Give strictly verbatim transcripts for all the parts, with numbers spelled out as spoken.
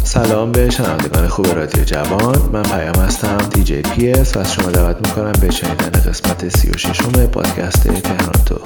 سلام به شنوندگان خوب رادیو جوان، من پیام هستم، دی جی پی اس و از شما دعوت میکنم به شنیدن قسمت سی و ششم پادکست تهران تو.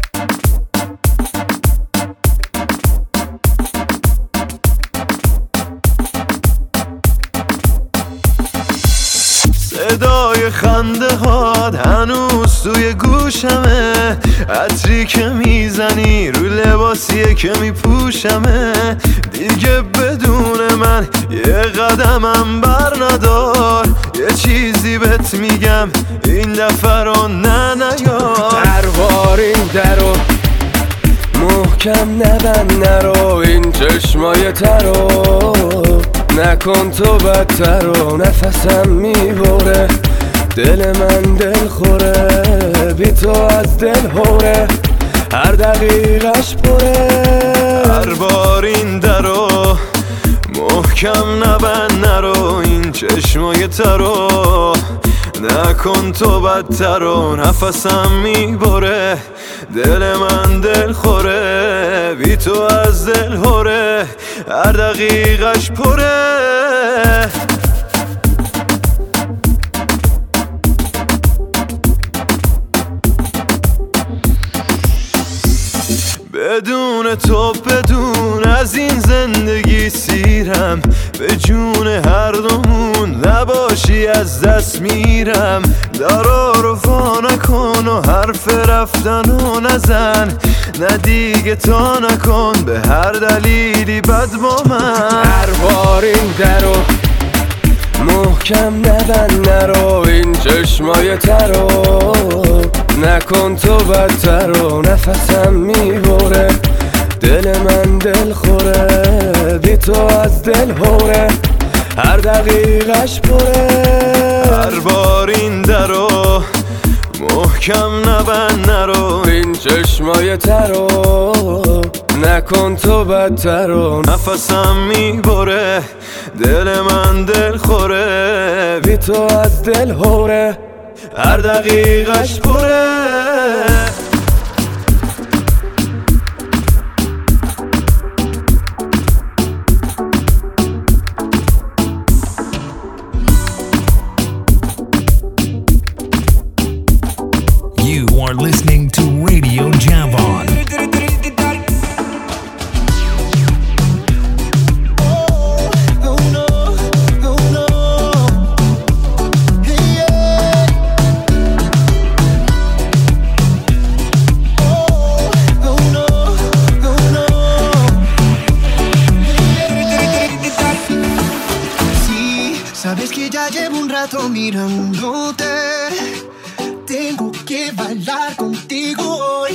صدای خنده هات هنوز توی گوشمه، عطری که میزنی رو لباسیه که میپوشمه. دیگه بدون من یه قدمم بر ندار، یه چیزی بهت میگم این دفعه رو نه نیار. هر این درو محکم نبند نرو، این چشمای ترو نکن تو بدتر و نفسم میبره، دل من دل خوره بی تو از دل هوره، هر دقیقش پره. هر بار این درو محکم نبند نرو، این چشمای ترو نکن تو بدتر و نفسم میبره، دل من دل خوره بی تو از دل هوره، هر دقیقش پره. بدون تو بدون از این زندگی سیرم، به جون هر دومون نباشی از دست میرم. درا رو وا نکن و حرف رفتنو نزن، نه دیگه تا نکن به هر دلیلی بد با من. هر بار این درو محکم نبند نرو، این چشمای ترو نکن تو بدتر و نفسم میبره، دل من دل خوره بی تو از دل هوره، هر دقیقش پره. هر بار این درو محکم نبند نرو، این چشمای ترو نکن تو بدتر و نفسم میبره، دل من دل خوره بی تو از دل هوره، هر دقیقش پره. You are listening to Radio Javon. Sabes que ya llevo un rato mirándote, tengo que bailar contigo hoy.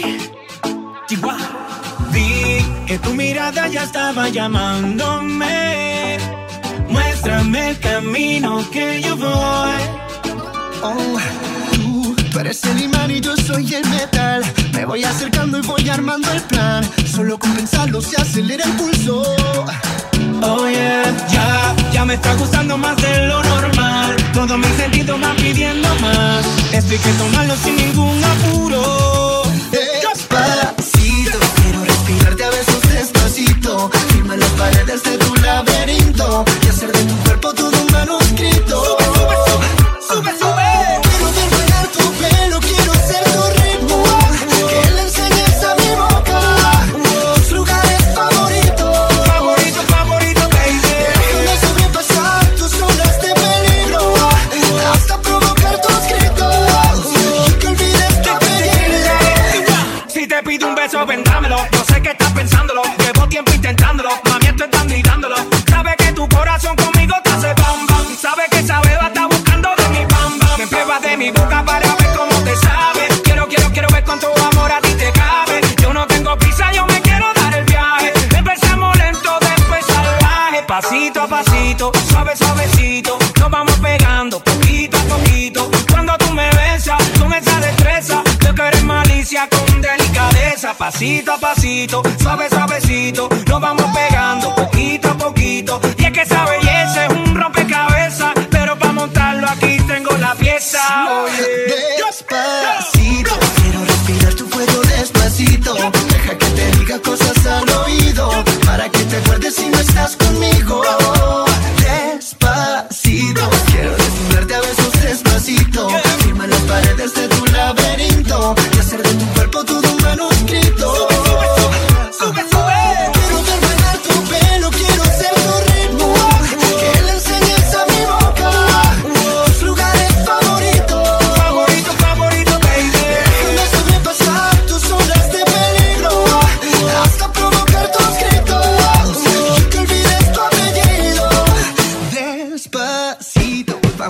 Vi que tu mirada ya estaba llamándome, muéstrame el camino que yo voy. Oh, tú, tú eres el imán y yo soy el metal, me voy acercando y voy armando el plan, solo con pensarlo se acelera el pulso. Oh yeah, ya, ya me está gustando más de lo normal, todos mis sentidos van pidiendo más, esto hay que tomarlo sin ningún apuro. Despacito, quiero respirarte a besos despacito, firma las paredes de tu laberinto y hacer de tu cuerpo todo un manuscrito. Sube, sube, sube, sube. Quiero ver bailar tu pelo, quiero ser tu ritmo, que le enseñes a mi boca tus lugares favoritos. Favorito, favorito, baby. Déjame sobrepasar tus zonas de peligro, hasta provocar tus gritos y que olvides que pedirle. Si te pido un beso, vendámelo. Yo sé que estás pensándolo, llevo tiempo intentándolo, mami estoy dando y dándolo. Sabe que tu corazón conmigo te hace bam bam, sabe que esa beba está buscando de mi bam bam. Me pruebas de mi boca para ver cómo te sabe. Quiero, quiero, quiero ver cuánto amor a ti te cabe. Yo no tengo prisa, yo me quiero dar el viaje. Empezamos lento, después salvaje. Pasito a pasito, suave, suavecito, nos vamos pegando poquito a poquito. Cuando tú me besas con esa destreza, yo que eres malicia con delicadeza. Pasito a pasito, suave, suavecito, nos vamos pegando poquito a poquito. Y es que esa belleza es un rompecabezas, pero para montarlo aquí tengo la pieza. Oye, Despacito, quiero respirar tu fuego despacito, deja que te diga cosas al oído, para que te acuerdes si no estás conmigo.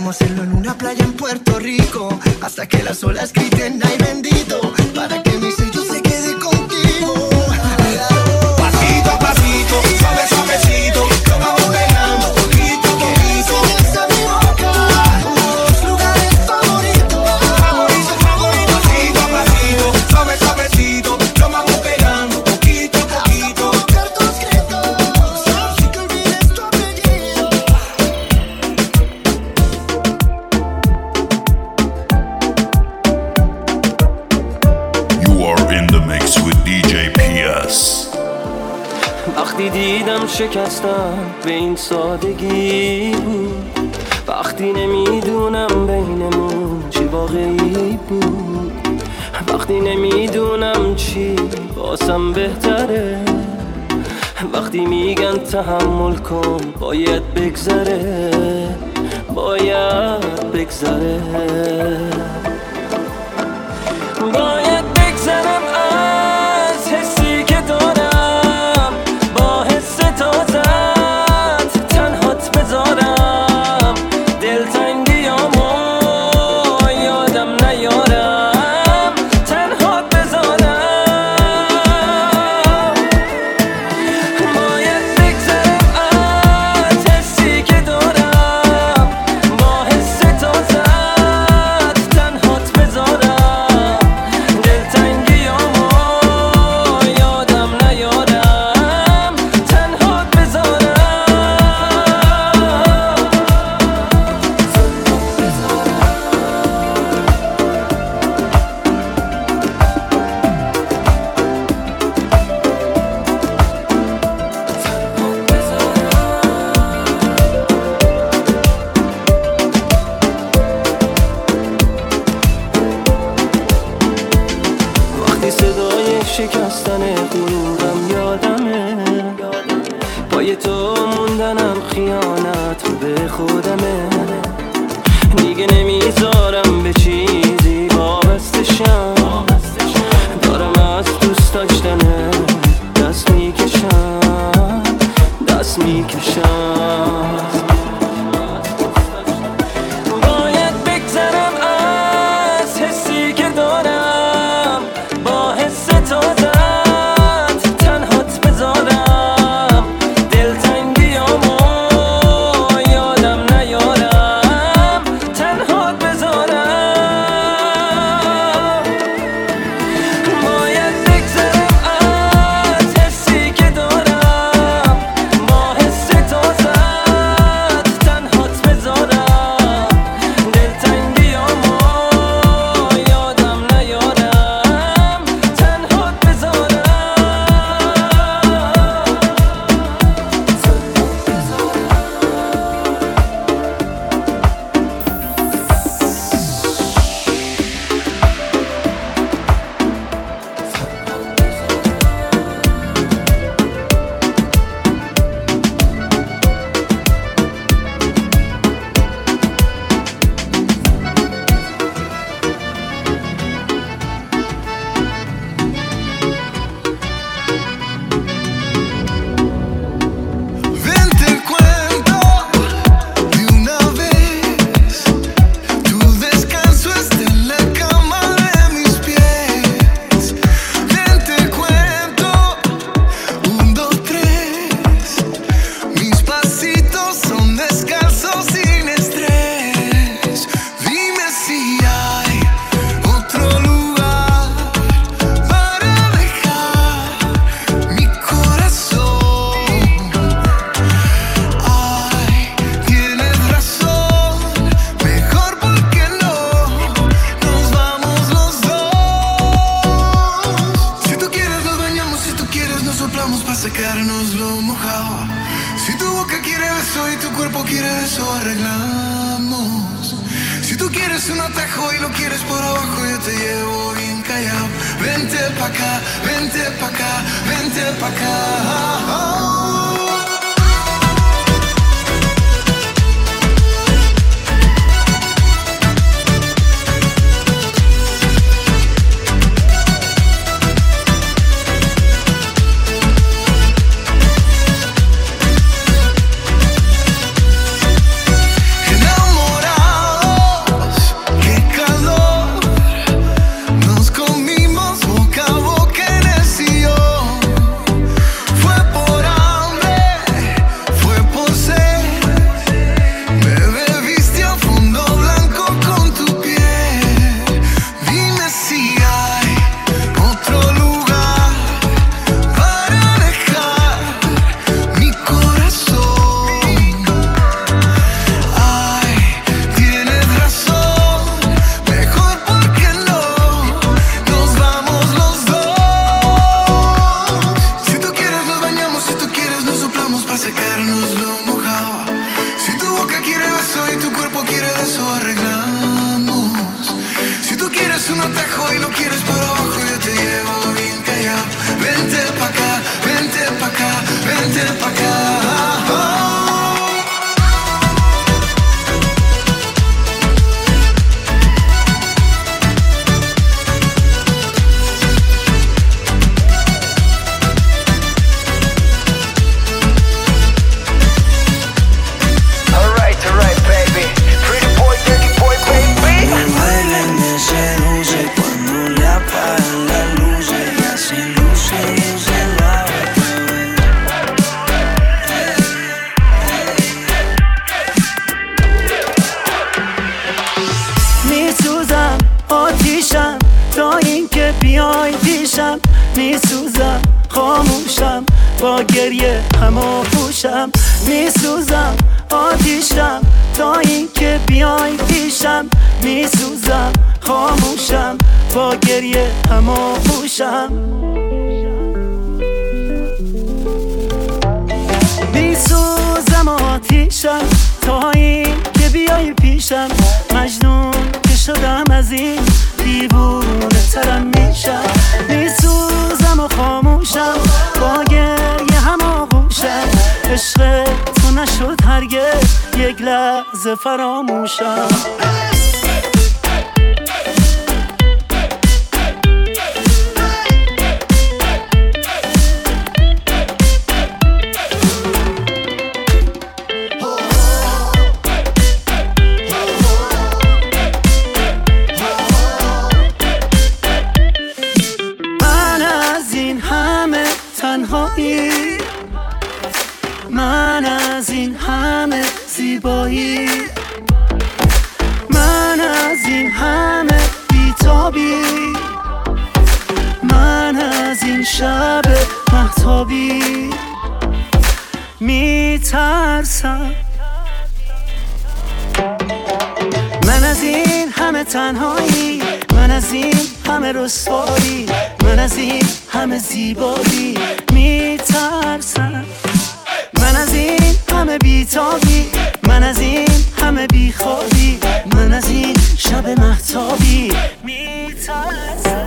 Vamos a hacerlo en una playa en Puerto Rico, hasta que las olas griten ay bendito, para que mi sello se quede contigo. Pasito a pasito, suave suavecito, lo vamos pegando poquito a poquito. Esa mi boca, tus lugares favoritos, Favorito, favorito. Pasito a pasito, suave suavecito, lo vamos pegando poquito a poquito. buscar tus gritos, así que olvides tu apellido. You are in the mix with دی جی پی اس. وقتی دیدم شکستم به این سادگی بود، وقتی نمیدونم بینمون چی واقعی بود، وقتی نمیدونم چی واسم بهتره، وقتی میگن تحمل کن باید بگذره، باید بگذره، باید بگذرم از حسی که دارم، با حس تازت تنهات بذارم، دلتنگیامو یادم نیارم، تنهات بذارم، باید بگذرم از حسی که دارم، با حس تازت تنهات بذارم، دلتنگیامو یادم نیارم، تنهات بذارم. وقتی صدای شکستن غروبم یادمه، پای تو موندنم خیانت به خودمه، دیگه نمیذارم به چیزی وابسته شم، دارم از دوست داشتنه دست میکشم، دست میکشم، باید بگذرم از حسی که دارم، با حس تازت تنهات بذارم، دلتنگیامو یادم نیارم، تنهات بذارم، باید بگذرم از حسی که دارم، با حس تازت تنهات بذارم، دلتنگیامو یادم نیارم، تنهات بذارم. Ven te cuento de una vez, tu descanso está en la cama de mis pies. Ven te cuento, un, dos, tres, mis pasitos son descalzos sin estrés. Dime si hay otro lugar para dejar mi corazón. Ay, tienes razón, mejor porque no nos vamos los dos. Si tú quieres nos bañamos, si tú quieres nos soplamos para secarnos lo mojado. Si tu boca quiere beso y tu cuerpo quiere beso, arreglamos. Si tú quieres un atajo y lo quieres por abajo, yo te llevo bien callado. Vente pa' acá, vente pa' acá, vente pa' acá. Enamorado secarnos lo mojado. Si tu boca quiere beso y tu cuerpo quiere beso, arreglamos. Si tú quieres un atajo y no quieres para abajo, yo te llevo bien callado. Vente pa' acá, vente pa' acá, vente pa' acá. Oh. میسوزم خاموشم با گریه همو پوشم میسوزم آتیشم تا این که بیای پیشم میسوزم خاموشم با گریه همو پوشم میسوزم آتیشم تا این که بیای پیشم مجنون که شدم از این دیوونه ترم میشم میسوزم و خاموشم با گریه هم آغوشم عشق تو نشد هرگز یک لحظه فراموشم من از این همه زیبایی من از این همه بیتابی من از این شب مهتابی میترسم من از این همه تنهایی من از این همه رسوایی من از این همه زیبایی میترسم من از این همه بیتابی من از این همه بیخوابی من از این شب مهتابی میترسم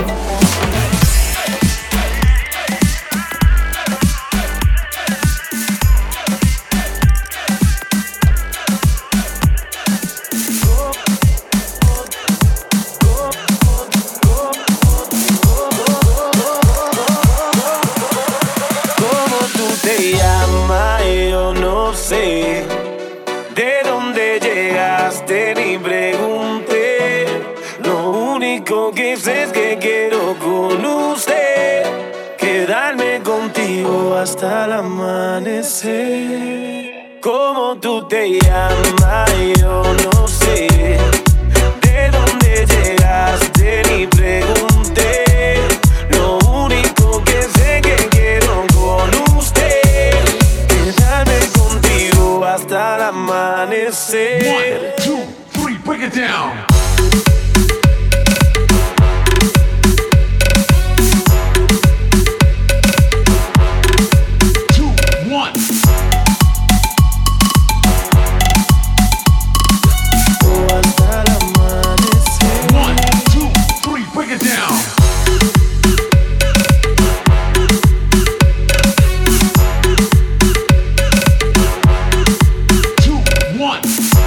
de dónde llegaste ni pregunté. Lo único que sé es que quiero con usted quedarme contigo hasta el amanecer. ¿Cómo tú te llamas? Yo no sé. De dónde llegaste ni pregunté. Lo único que sé que quiero con usted quedarme contigo hasta el amanecer. One, two, three, break it down. Two, one. Hasta el amanecer. One, two, three, break it down. Two, one.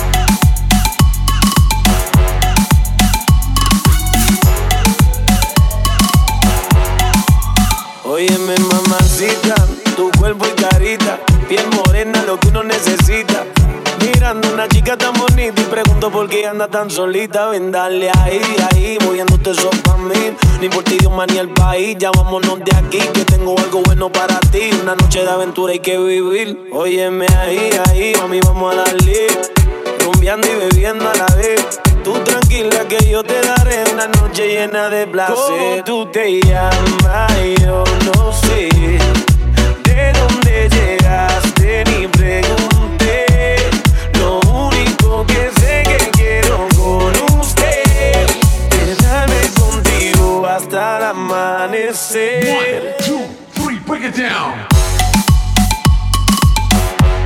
Óyeme, mamacita, tu cuerpo y carita, piel morena, lo que uno necesita. Mirando una chica tan bonita y pregunto por qué anda tan solita. Ven, dale ahí, ahí, moviéndote eso pa' mí. Ni por ti, Dios más ni el país. Ya vámonos de aquí, que tengo algo bueno para ti. Una noche de aventura hay que vivir. Óyeme ahí, ahí, mami, vamos a darle. Rumbeando y bebiendo a la vez. Tú tranquila que yo te daré una noche llena de placer. ¿Cómo tú te llamas? Yo no sé. ¿De dónde llegaste? Ni pregunté. Lo único que sé que quiero con usted quedarme contigo hasta el amanecer. One, two, three, break it down.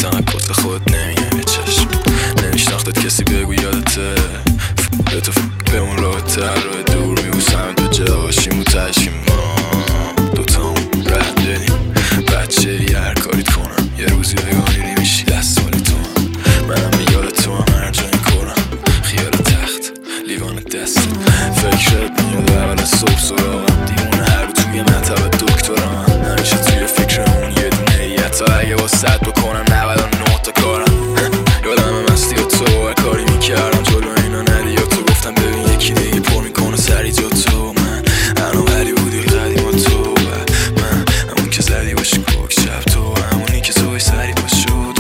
تنکت به خود نمیگم یه چشم نمیشناختت کسی بگو یادته به تو به اون راه تر راه دور میبوسم دو جاشیم و تشکیم ما دوتامون رد بدیم بچه یه هر کاریت کنم یه روزی بگاهی میشی دست مالی تو هم منم میگاد تو هم هر جایی کنم خیال تخت لیوان دست فکرت میاد اول صبح سراغم دیوانه هر رو توی مطب دکترم نمیشه توی فکر اون یه دونه یه تا اگه با صد بکنم نود و نه تا کارم یادم مستی و تو هر کاری میکردم جلو اینا ندی یا تو گفتم ببین یکی دیگه پر میکنه سری جا تو من هنو ولی بودی قدیم و تو من همون که زدی باشی کوک شب تو همونی که توی سری پا شد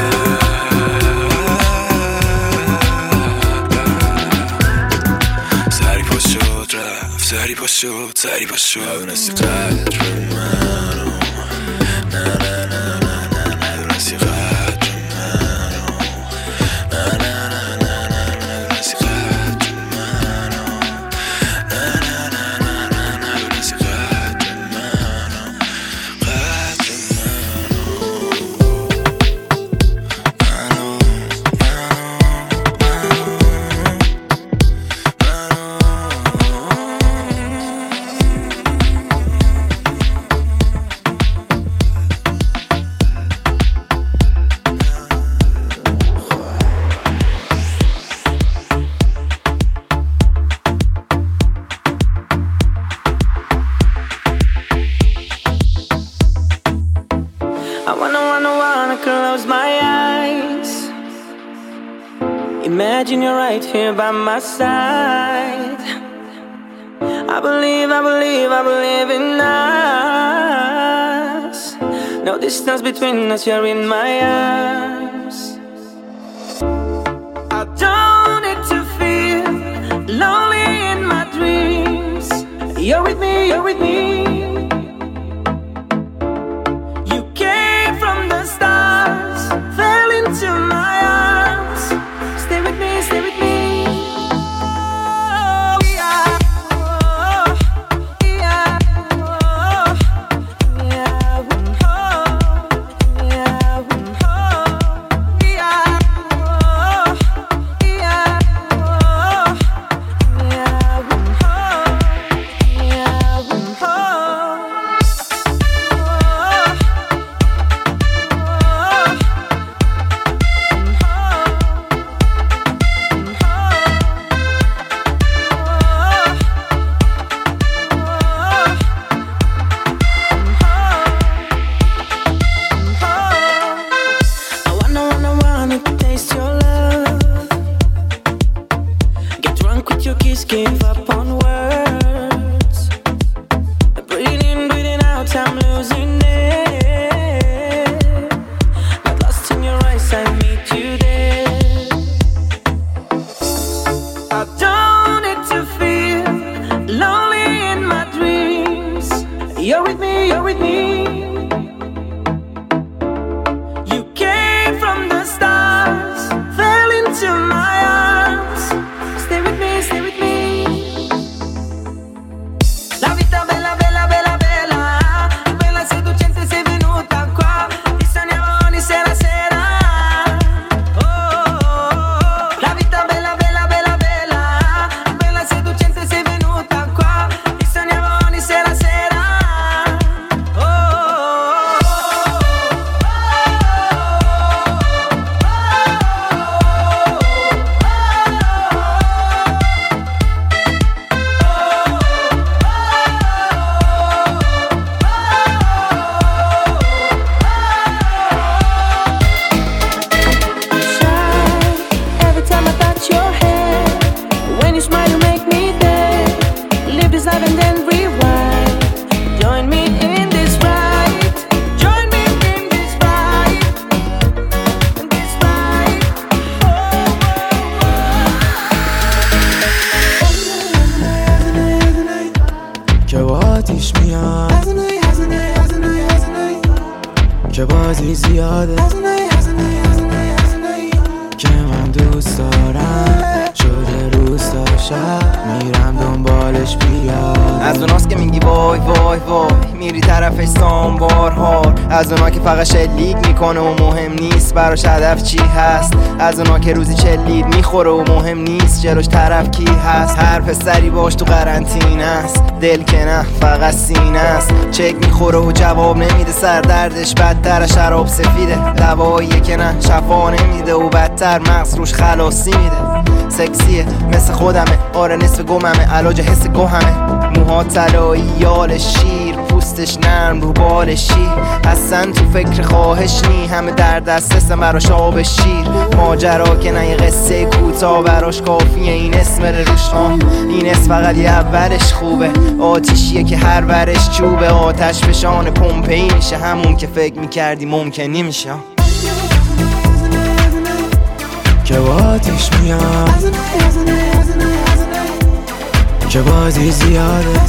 سری پا شد رفت سری پا شد سری پا شد ندونستی قدر منو نه نه نه نه نه ندونستی قدر منو نه نه نه نه نه ندونستی قدر منو نه نه نه نه نه ندونستی قدر منو قدر I wanna, wanna, wanna close my eyes. Imagine you're right here by my side. I believe, I believe, I believe in us. No distance between us, you're in my arms. I don't need to feel lonely in my dreams. You're with me, you're with me. Fell into my arms. Stay with me, stay with me. Oh, yeah. Oh, yeah. Oh, yeah. Oh, yeah. Oh, yeah. give up on words. Breathing in, breathing out, I'm losing it. Got lost in your eyes, I meet you there. I don't need to feel lonely in my dreams. You're with me, you're with me. You came from the stars, fell into my arms. Stay with me, stay with me. La vita bella, bella, bella, bella. Bella seducente, sei venuta qua. Ti sogniamo ogni sera, sera. Oh, oh, oh. La vita bella, bella, bella, bella. Bella seducente, sei venuta qua. Ti sogniamo ogni sera, sera. Oh, oh, every time I touch your hair, when you smile you make me dare. Live this life and then rewind. Join me in this ride. Join me in this ride. In this ride. که با آتیش میاد که بازی زیاده که من دوست دارم شده روز تا شب میرم دنبالش بیاد. از اوناست که میگی وای وای وای میری طرفش سامبار هار از اونا که فقط شلیک میکنه و مهم نیست براش هدف چی هست، از اونا که روزی چلید میخوره و مهم نیست جلوش طرف کی هست. هر پسری باش تو قرنطینه است، دل که نه فقط سینه است. چک میخوره و جواب نمیده، سر دردش بدتر شراب سفیده. دواییه که نه شفا نمیده و بدتر مغز روش خلاصی میده. سکسیه مثل خودمه، آره نصف گممه، علاج حس گوهمه. موها طلایی یال شیر، پوستش نرم رو بال شیر. اصلا تو فکر خواهش نی، همه در دست هستم براش آب شیر. ماجرا که نه یه قصه کوتاه براش کافیه این اسم روش. آه این اسم فقط یه اولش خوبه، آتیشیه که هر ورش چوبه. آتش فشان پمپئی میشه، همون که فکر میکردی ممکن نمیشه. که با آتیش میاد، که بازی زیاده،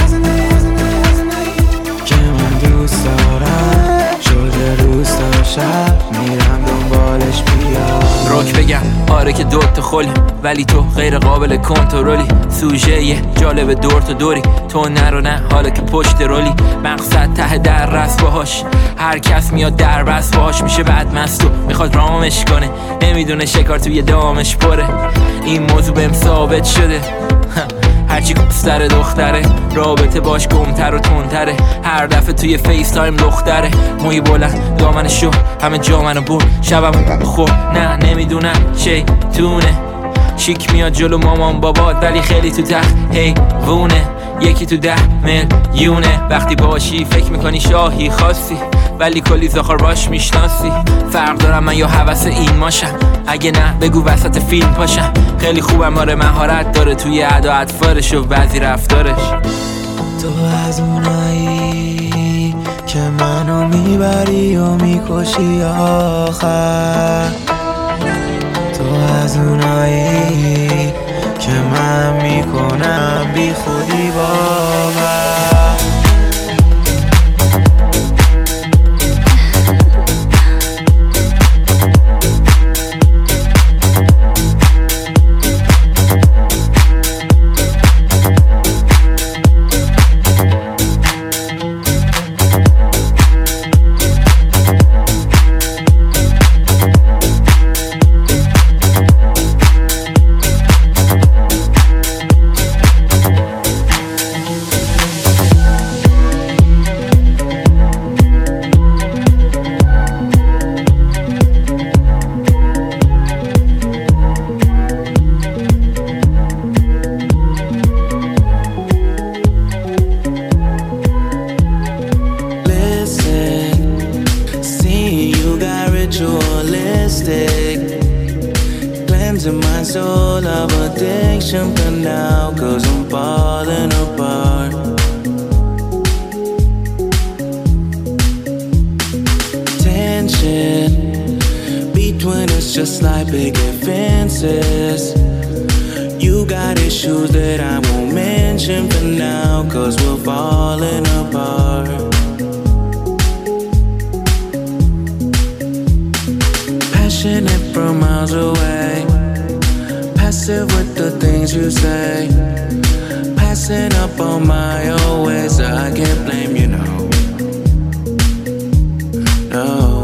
که من دوست دارم شده روز تا شب میرم دنبالش بیاد. روک بگم آره که دوت خلی، ولی تو غیر قابل کنترلی. سوژه یه جالب دور تو دوری، تو نرو نه حالا که پشت رولی. مقصد ته در رس باهاش، هر کس میاد در بس باهاش میشه بعد مستو میخواد رامش کنه، نمیدونه شکار توی دامش پره. این موضوع بهم ثابت شده، هرچی سر دختره رابطه باش گمتر و تندتره. هر دفعه توی فیس تایم دختره، موی بلند دامن شو همه جا منو بر. شبم خور نه نمیدونم شیطونه، شیک میاد جلو مامان بابات ولی خیلی تو تخت حیوونه. یکی تو ده میلیونه، وقتی باشی فکر میکنی شاهی خاصی، ولی کلی زاخار باش میشناسی. فرق دارم من یا حوث این ماشم، اگه نه بگو وسط فیلم پاشم. خیلی خوبم آره مهارت داره توی ادا اطفارش و بعضی رفتارش. تو از اونایی که منو میبری و میکشی آخر، تو از اونایی که من میکنم بی خودی باور. Just like big advances, you got issues that I won't mention for now, cause we're falling apart. Passionate from miles away, passive with the things you say, passing up on my own ways. I can't blame you, no, no.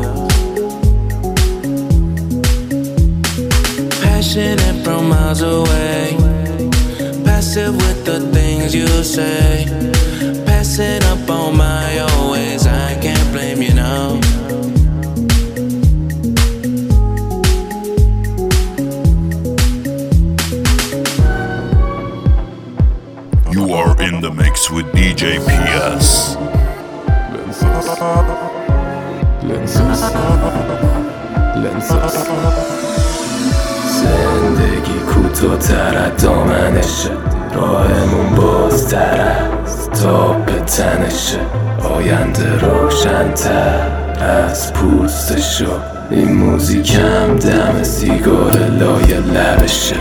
Passionate from miles away, passive with the things you say, passing up on my own ways. I can't blame you, no. You are in the mix with D J P S. زندگی کوتاه‌تر از دامنشه، راهمون بازتر از تاب تنشه، آینده روشن‌تر از پوستشو. این موزیکم دم سیگار لای لبشه.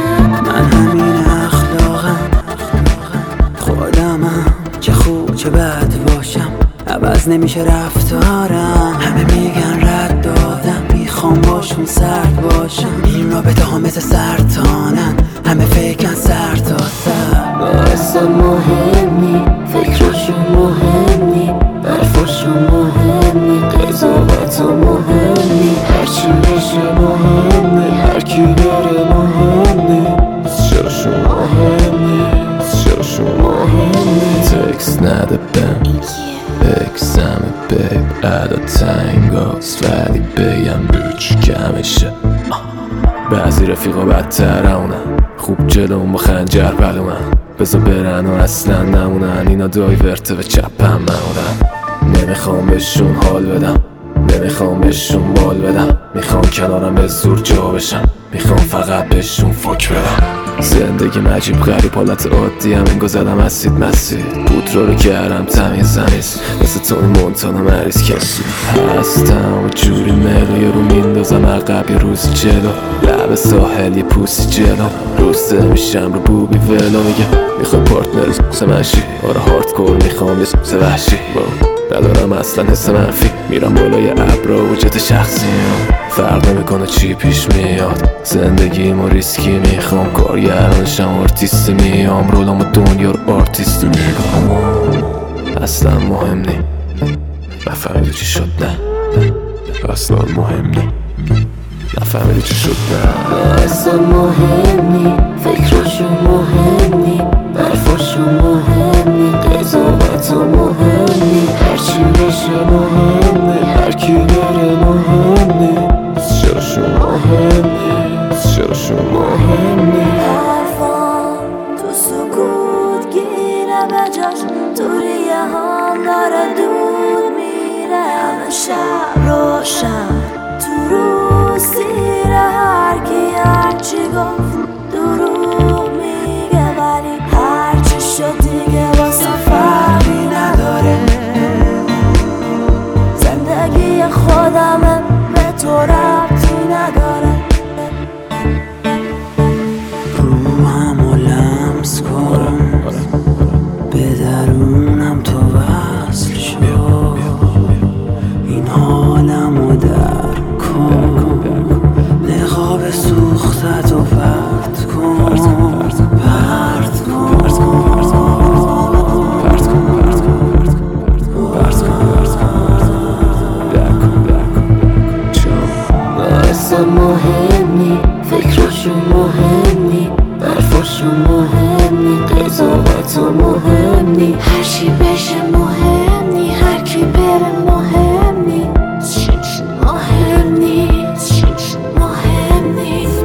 که بعد عوض نمیشه رفتارم. همه میگن رد دادم، میخوام باشون سرد باشم. این رابطه ها مثل سرطانن، همه فکرن سر تا سر. اصلا مهمی فکرشون مهمی، حرفشون مهمی، قضاوت مهمی، هرچی بشه مهمی، هرکی بره مهمی، چراشون مهمی، چراشون مهمی. تکس نده بهم اکسمه بیب ادا تنگاست، ولی بگم روچ کمشه. بعضی رفیقا بدتر اونن، خوب جلوم با خنجر بلومن، بذار برن و اصلا نمونن. اینا دایورته و چپم مونن. نمیخوام بهشون حال بدم، نمیخوام بهشون بال بدم، میخوام کنارم به زور جا بشم، میخوام فقط بهشون فک بدم. زندگی مجیب غریب حالت عادی هم انگو زدم اسید مسید، پودرا رو کردم تمیز زمیز، مثل تونی مونتانا مریض کسی هستم و جوری ملو یه رو میندازم عقب یه روز جلو، لب ساحل یه پوسی جلو، روسته میشم رو بوبی ولو. میگه میخوای پارتنر سمشی، آره هاردکور میخوام یه سه وحشی، ندارم اصلا حس منفی، میرم بالای ابرا و جت شخصیم، فرق نمیکنه چی پیش میاد. زندگی ما ریسکی، میخوام کارگردانشم آرتیستی، میام رولم و دنیا رو آرتیستی میگم. اصلا مهم نی نفهمیدی چی شد، نه اصلا مهم نی نفهمیدی چی شد، نه اصلا مهم نی فکرشون مهم نی، حرفشون مهم نی، قضاوت مهم نی، هرچی بشه مهم نی، هرکی بره مهم نی، چراشون مهم نی، چراشون مهم نی. حرفام تو سکوت گیره به جاش، تو ریه هم داره دود میره، همه شب روشن تو روز سیره، هرکی هرچی گفت دروغ میگه، ولی هرچی شد دیگه واسه فرقی نداره. زندگی خودمه به تو ربطی نداره. روحمو لمس کن، به درونم تو وصل شو، این حالمو درک کن، نقاب سوختت و پرت کن، پرت کن. اصلا مهم نی فکرشون مهم نی، حرفشون مهم نی، قضاوت مهم نی، هرچی بشه مهم نی، هرکی بره مهم نی، مهم نیست، مهم نیست.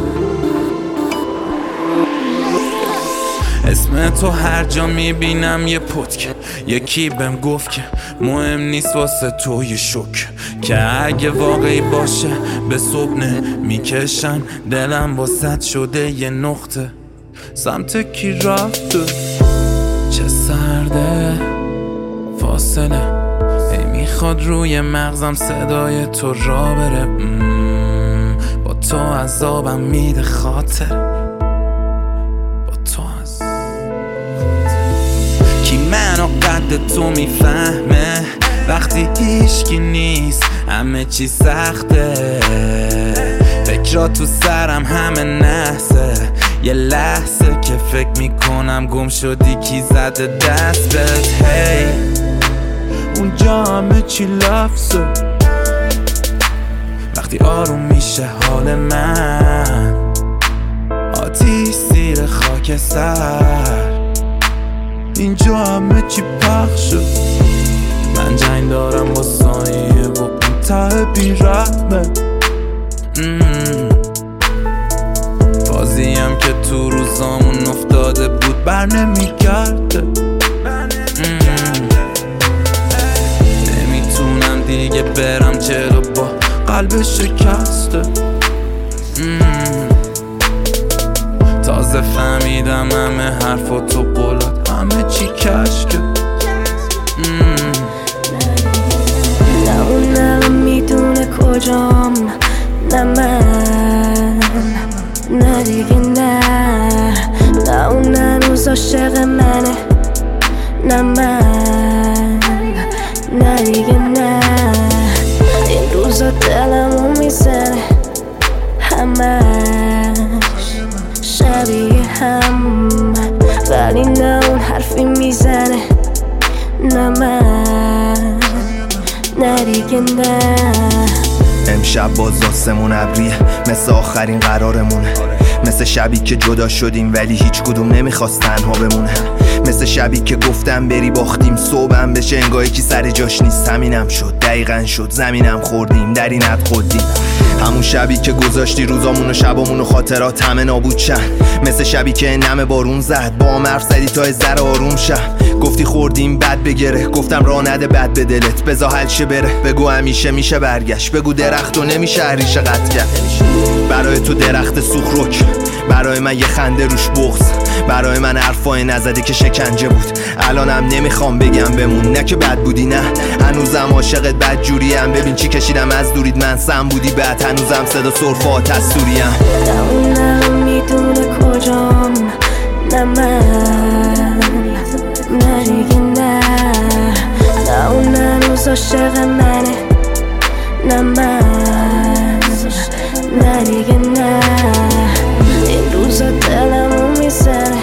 اسم تو هر جا میبینم یه پتک، یکی بهم گفت که مهم نیست واسه تو یه شک، که اگه واقعی باشه به صبح میکشم، دلم واسط شده یه نقطه، سمت کی رفته چه سرده فاصله، ای میخواد روی مغزم صدای تو را بره، مم، با تو عذابم میده خاطر، با تو از کی منو قد تو میفهمه، وقتی هیچکی نیست همه چی سخته، فکرها تو سرم همه نحسه، یه لحظه که فکر میکنم گم شدی کی زده دست بهت، هی اونجا همه چی لفظه، وقتی آروم میشه حال من، آتیش زیر خاک سر، اینجا همه چی پخشه، من جنگ دارم با ثانیه و اون ته بی‌رحمه، بازیم که تو روزامون افتاده بود بر نمیگرده، نمیتونم دیگه برم جلو با قلب شکسته، تازه فهمیدم همه حرف و تو قولات همه چی کشکه، نه اونم میدونه کجام، نه من، نه دیگه نه، نه اون هنوز عاشق منه، نه من، نه دیگه نه. امشب باز آسمون ابریه مثل آخرین قرارمونه، مثل شبی که جدا شدیم ولی هیچ کدوم نمیخواست تنها بمونه، مثل شبی که گفتم بری باختیم صبحم بشه انگاه کی سر جاش نیست. همینم شد دقیقاً شد زمینم خوردیم در این حد خودیم، همون شبی که گذاشتی روزامون و شبامون و خاطرات همه نابود شن، مثل شبی که نم بارون زد با هم حرف زدی تا ذره آروم شم، گفتی خوردیم بد بگره گفتم راه نده بد به دلت بذار حل شه بره، بگو همیشه میشه برگشت، بگو درخت و نمیشه ریشه قطع کرد. برای تو درخت سوخروک، برای من یه خنده روش بغض، برای من حرفای نزده که شکنجه بود، الانم نمیخوام بگم بمون، نه که بد بودی نه هنوزم عاشقت بد جوریم، ببین چی کشیدم از دورید من سم بودی بعد هنوزم صدا سرفات از سوریم. نه اونم میدونه کجام، نه من، نه دیگه نه. نه اون هنوز عاشق منه، نه من، نه دیگه نه. این روزا دلمو میزنه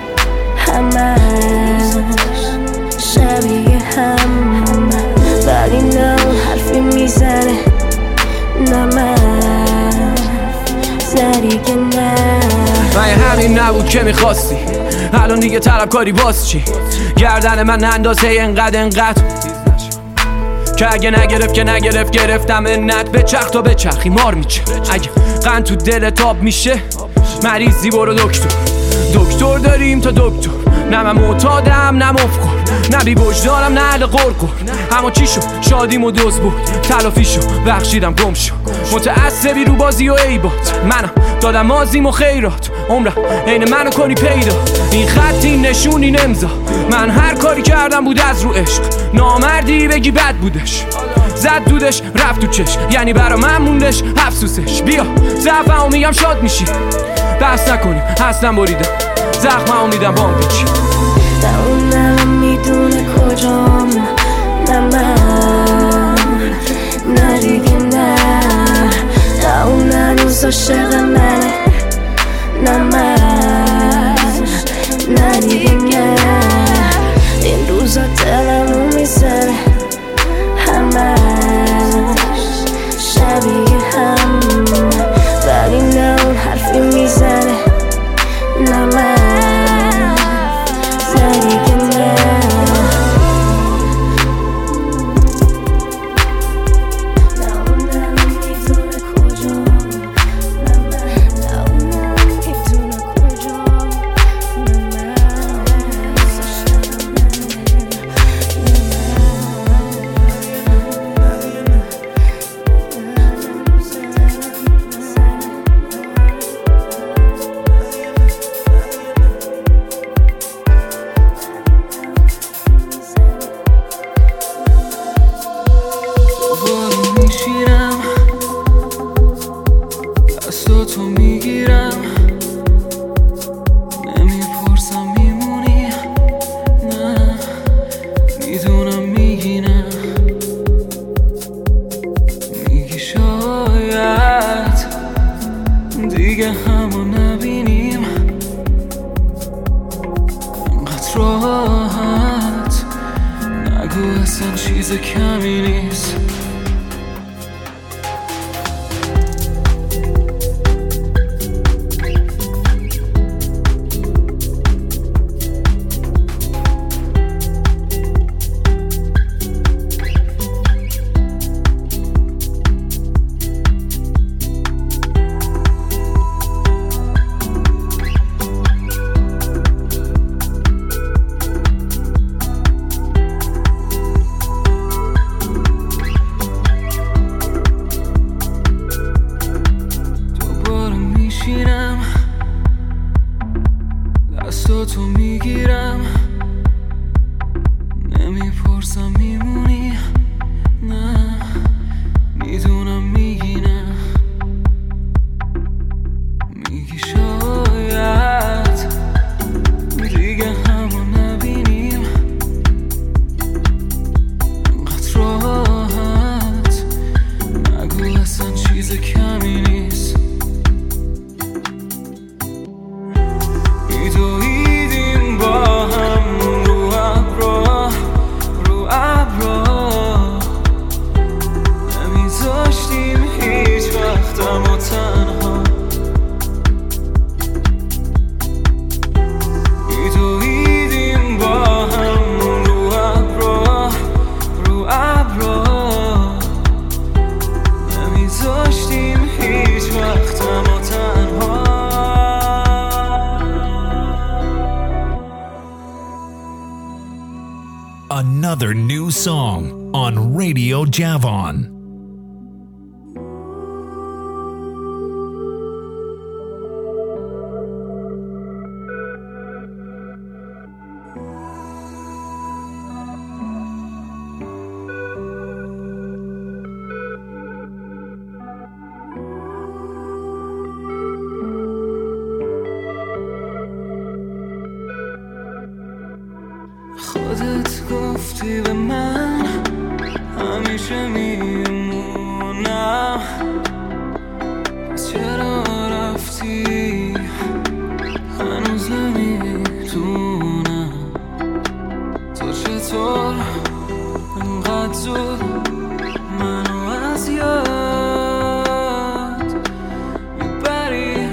همش شبیه هم، ولی نه اون حرفی میزنه، نه من، نه دیگه نه. من همین نبود که میخواستی، الان دیگه طلبکاری باز چی؟ گردن من اندازه انقدر انقدر که اگه نگرفت که نگرفت گرفتم انت به چرخ تا به چرخی مار میچه. اگه قند تو دل تاب میشه مریضی برو دکتر، دکتر داریم تا دکتر، نه من معتادم نه مفکر، نه بی وجدانم نه اهل قرقر. اما چی شد شادیم و دوز بود تلافی شد بخشیدم گم شد، متعصبی رو بازی و عیبات، منم دادم مازیم و خیرات، عمرم عین منو کنی پیدا، این خط این نشون این امضا، من هر کاری کردم بود از رو عشق، نامردی بگی بد بودش، زد دودش رفت تو چش، یعنی برا من موندش افسوسش. بیا ضعفمو میگم شاد میشی، بس نکنیم اصلا بریدم زخممو میدم با هم پیچی. نه اونم میدونه کجام، نه من، نه دیگه نه. نه اون هنوز عاشق منه، نه من، نه دیگه نه. این روزا دلمو میزنه همش شبیه هم، ولی نه اون حرفی میزنه، نه من، نه دیگه نه. on Radio Javon. خودت گفتی به من همیشه میمونم، پس چرا رفتی؟ هنوز نمیدونم تو چطور انقدر زود منو از یاد میبری.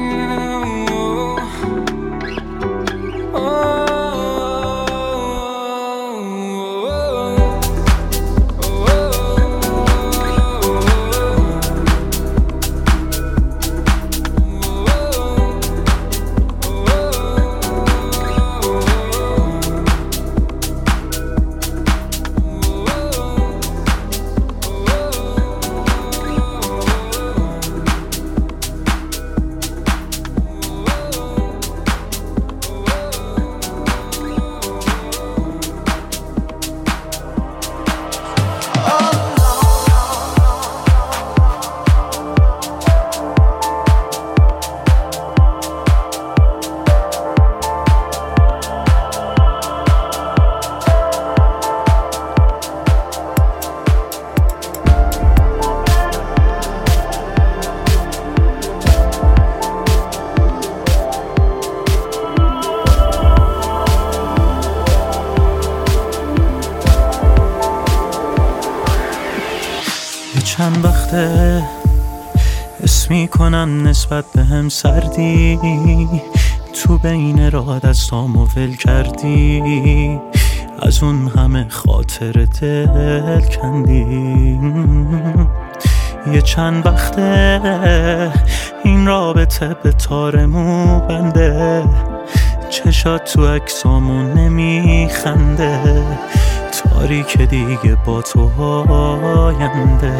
چند وقته حس میکنم نسبت به هم سردی، تو بین راه دستامو ول کردی، از اون همه خاطر دل کندی. یه چند وقته این رابطه به تارمو بنده، چشات تو عکسامون نمیخنده، تاریک دیگه با تو آینده.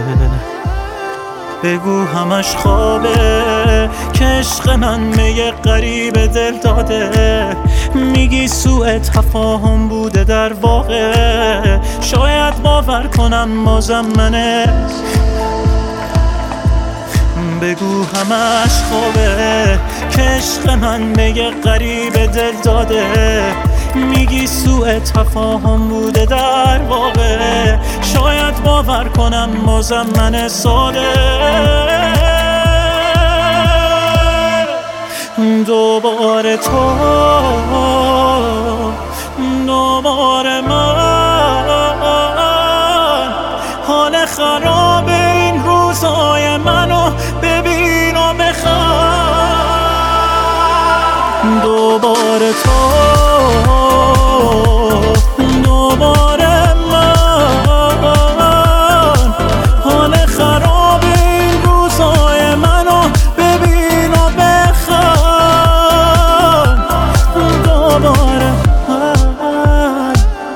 بگو همش خوابه که عشق من به یه غریب دل داده، میگی سوء تفاهم بوده در واقع، شاید باور کنم بازم منه. بگو همش خوابه که عشق من به یه غریب دل داده، میگی سوء تفاهم بوده در واقع، شاید باور کنم بازم من ساده. دوباره تو دوباره من، حال خراب این روزای منو ببین و بخواه. دوباره تو دوباره من، حال خراب این روزای منو ببین و بخواه. دوباره من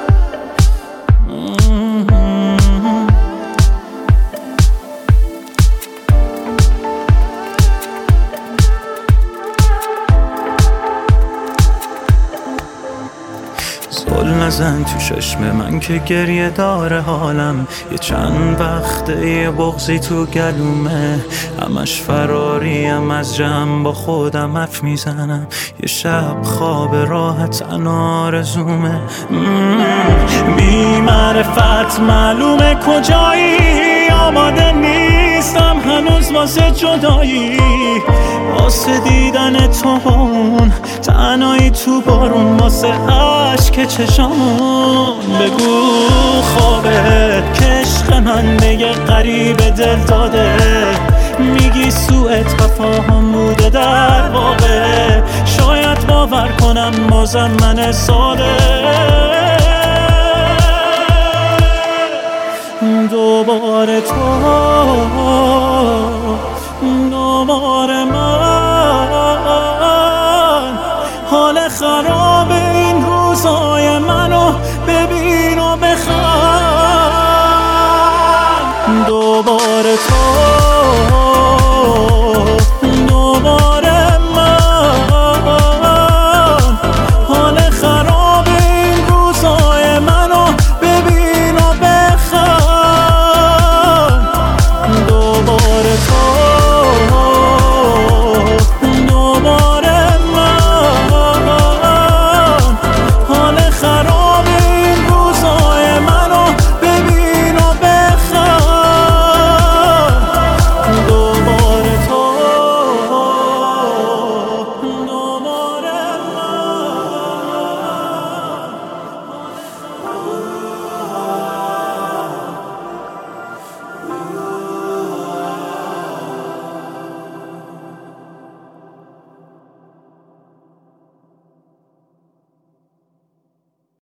زل نزن تو چشم من که گریه داره حالم، یه چند وقته یه بغضی تو گلومه، همش فراریم از جمع با خودم حرف میزنم، یه شب خواب راحت آرزومه. بی معرفت معلومه کجایی، آماده نیستم هنوز واسه جدایی، واسه دیدن تو اون تنهایی تو بارون، واسه عشق چشامون. بگو خوابه که عشق من به یه غریب دل داده، میگی سوء تفاهم بوده در واقع، شاید باور کنم بازم من ساده. دوباره تو دوباره من، حال خراب این روزای منو ببین و بخواه. دوباره تو